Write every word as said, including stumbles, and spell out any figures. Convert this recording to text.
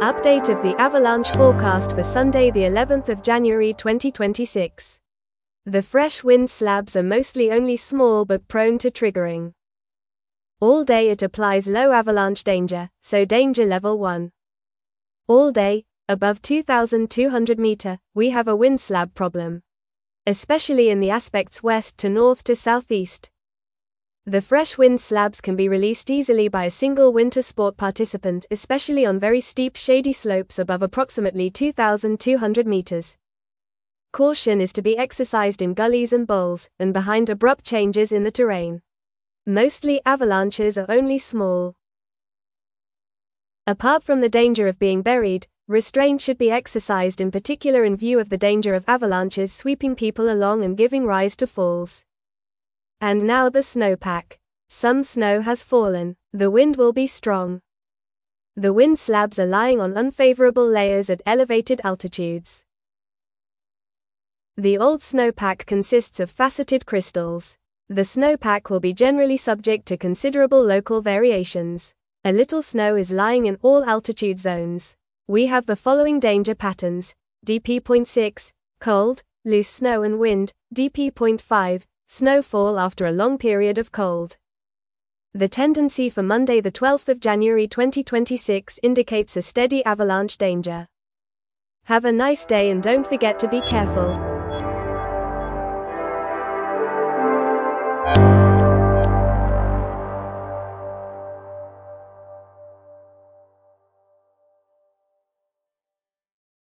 Update of the avalanche forecast for Sunday the eleventh of January twenty twenty-six. The fresh wind slabs are mostly only small but prone to triggering. All day it applies low avalanche danger, so danger level one. All day, above two thousand two hundred meter, we have a wind slab problem. Especially in the aspects west to north to southeast. The fresh wind slabs can be released easily by a single winter sport participant, especially on very steep shady slopes above approximately two thousand two hundred meters. Caution is to be exercised in gullies and bowls, and behind abrupt changes in the terrain. Mostly avalanches are only small. Apart from the danger of being buried, restraint should be exercised in particular in view of the danger of avalanches sweeping people along and giving rise to falls. And now the snowpack. Some snow has fallen. The wind will be strong. The wind slabs are lying on unfavorable layers at elevated altitudes. The old snowpack consists of faceted crystals. The snowpack will be generally subject to considerable local variations. A little snow is lying in all altitude zones. We have the following danger patterns: D P zero point six, cold, loose snow and wind, D P zero point five, snowfall after a long period of cold. The tendency for Monday the twelfth of January twenty twenty-six indicates a steady avalanche danger. Have a nice day and don't forget to be careful.